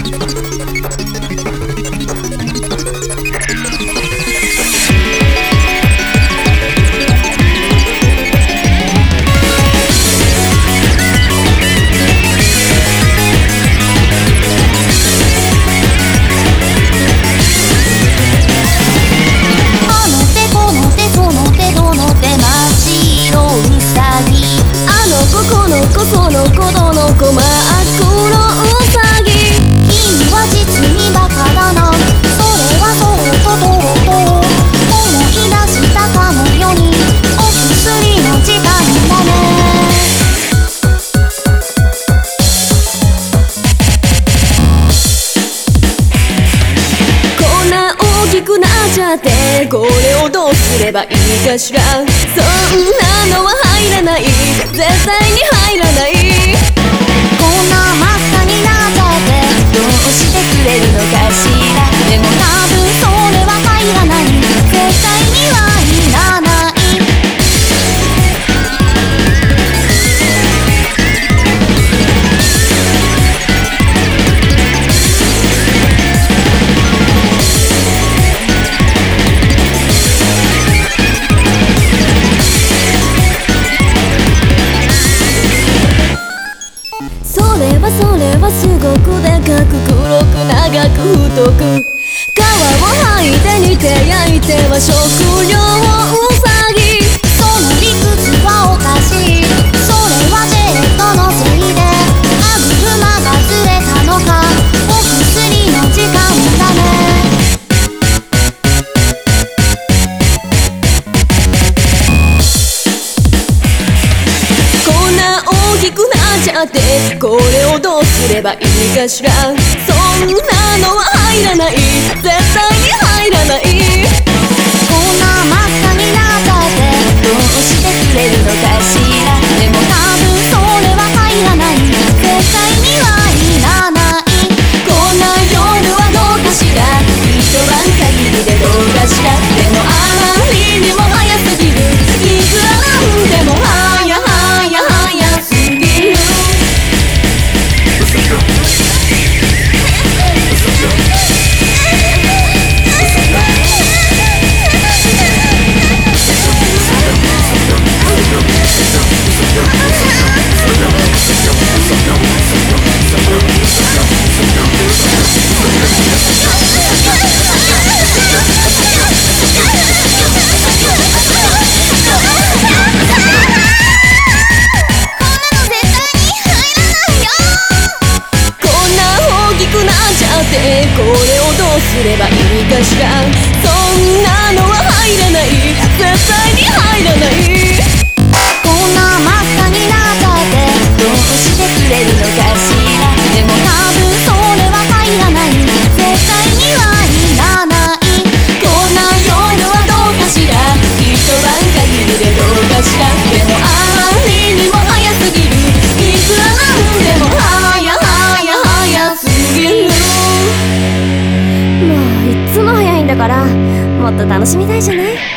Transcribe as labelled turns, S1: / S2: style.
S1: その子どの子真っ黒ウサギ、君は実にバカだな。それはそうととうとう思い出したかのように、お薬の時間だね。こんな大きくなっちゃって、これをどうすればいいかしら。そんなのは入らない、絶対に入らない。こんな真っ赤になっちゃってどうしてくれるのかしら。でも多分それは入らない、絶対にはいらない。それはすごくでかく黒く長く太く、皮を剥いて煮て焼いては食料ウサギ。その理屈はおかしい、それはジェットのせいで歯車がずれたのか、お薬の時間だね。こんな大きくなっちゃって、これをどうすればいいかしら。そんなのは入らない、絶対に入らない。こんな真っ赤になっちゃってどうしてくれるのかしら。でも多分それは入らない、絶対にはいらない。こんな夜はどうかしら、一晩限りでどうかしら。でもあまりにも早すぎる、いくらなんでも早すぎる。これをどうすればいいかしら。そんなのは入らない、絶対に入らない。こんな真っ赤になっちゃってどうしてくれるのかしら。でも多分それは入らない、絶対にはいらない。こんな夜はどうかしら、一晩限りでどうかしら。でもあまりにも早すぎる、いくらなんでも早すぎる。もういっつも早いんだから、もっと楽しみたいじゃない。